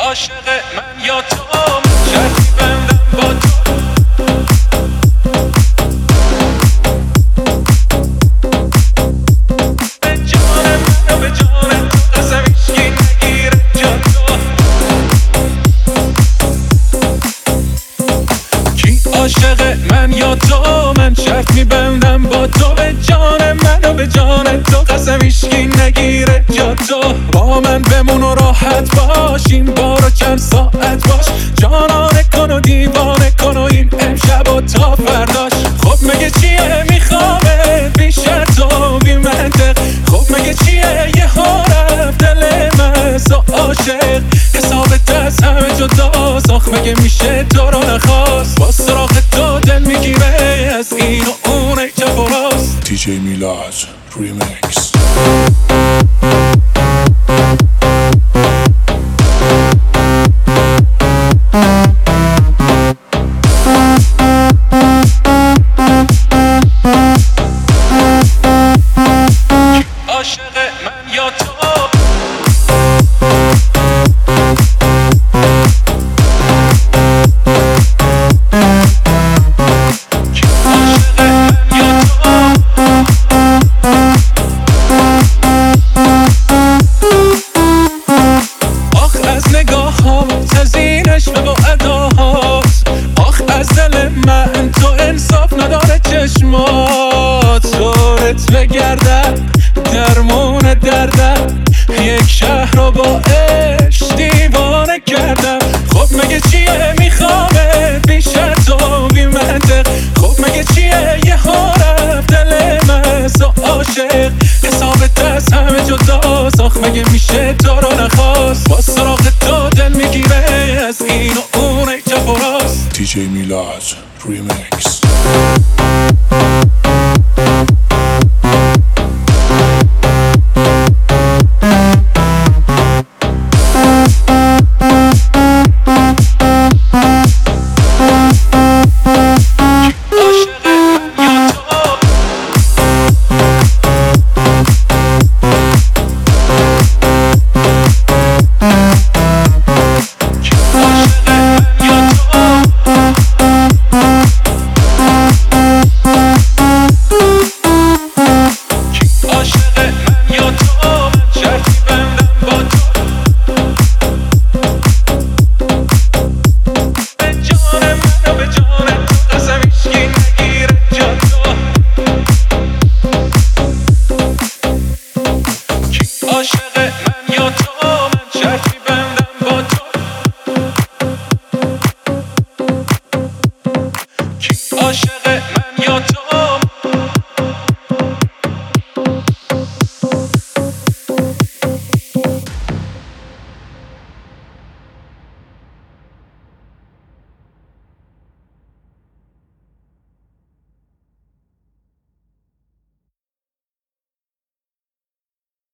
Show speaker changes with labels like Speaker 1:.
Speaker 1: عاشق من یا تو، شرطی بندم با تو. به جان من و به جان تو قسم هیچکی نگیره جا تو. کی عاشق من یا تو؟ من شرط میبندم با تو. به جان من و به جان تو قسم هیچکی نگیره جا تو. با من بمون و راحت باش، این بارو چند ساعت باش. جانانه کن و دیوانه کن و این امشب و تا فرداش. خب مگه چیه میخوامه بی شرط و بی منطق؟ خب مگه چیه یه ها رفت دل من سو عاشق؟ حساب دست همه جداست، آخ مگه میشه تو رو نخواست؟ با سراغ تو دل میگیره از این و اون ای چپ و راست.
Speaker 2: DJ Milad Remix.
Speaker 1: عاشق من یا تو. آخ از نگاهات، از این عشق و اداهات، آخ از دل من تو انصاف نداره چشمات. دورت بگردم درمون دردم، یک شهر رو با عشق دیوانه کردم. خب مگه چیه میخوامه بی شرط و بی منطق؟ خب مگه چیه یه ها رفت دل من سو عاشق؟ حساب دست همه جداست، آخ مگه میشه تو رو نخواست؟ با سراغ تو دل میگیره از این و اون ای چپ و راست.
Speaker 2: DJ Milad Remix. عاشق من یا تو، من شرطی بندم با تو. کی عاشق